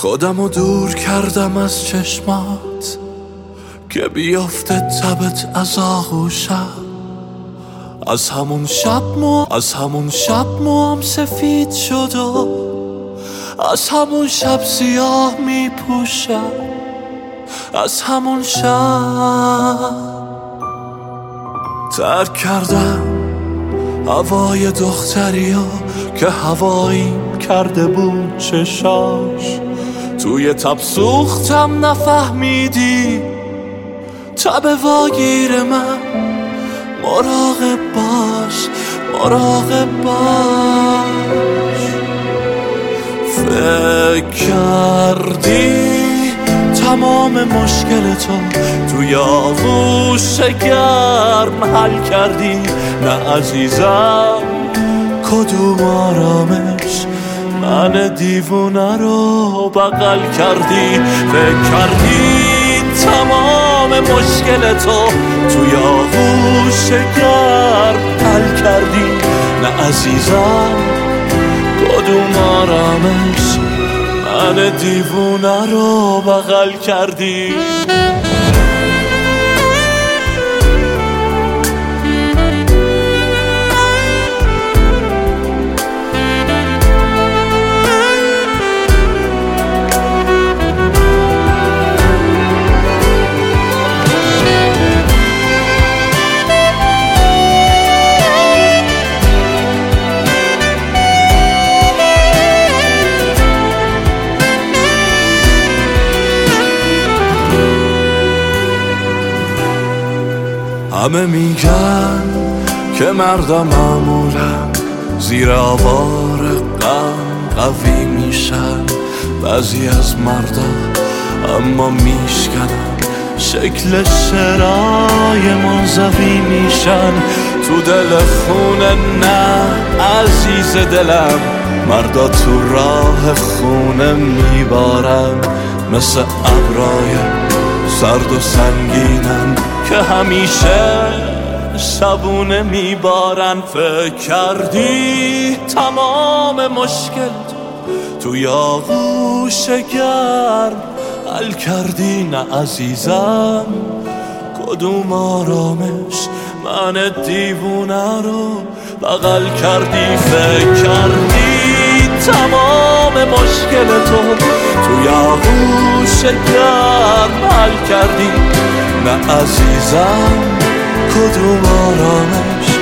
خودمو دور کردم از چشمات که بیافته تبت از آغوشم. از همون شب موام سفید شد و از همون شب سیاه می پوشم. از همون شب ترک کردم هوای دختریو که هواییم کرده بود چشاش. توی تب سوختم نفهمیدی تب واگیر من. مراقب باش فکر کردی تمام مشکل توی آغوش گرم حل کردی. نه عزیزم کدوم آرامش من دیوونه رو بغل کردی. فکر کردی تمام مشکل توی آغوش گرم حل کردی. نه عزیزم کدوم آرامش من دیوونه رو بغل کردی. همه میگن که مردم معمولا زیر آوار غم قوی میشن. بعضی از مردا اما میشکنن شکل شعرهای منزوی میشن. تو دل خونه نه عزیز دلم مردا تو راه خونه میبارن. مثل ابرای سرد و سنگینن که همیشه شبونه میبارن. فکر کردی تمام مشکل توی آغوش گرم حل کردی. نه عزیزم کدوم آرامش من دیوونه رو بغل کردی. فکر کردی تمام مشکل توی آغوش گرم حل کردی. نه عزیزم کدوم آرامش